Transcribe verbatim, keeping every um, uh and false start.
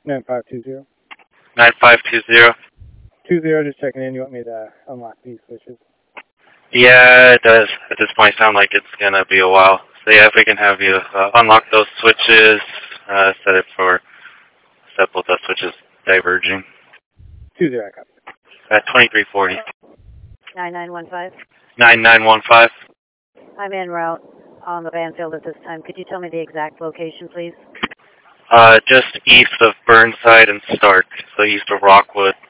nine five two zero. nine five two zero. Two zero, just checking in. You want me to unlock these switches? Yeah, it does. At this point, sound like it's gonna be a while. So yeah, if we can have you uh, unlock those switches, uh, set it for set both those switches diverging Two zero, I copy. at twenty-three forty. nine nine one five. nine nine one five. I'm en route on the Banfield at this time. Could you tell me the exact location, please? Uh, just east of Burnside and Stark, so east of Rockwood.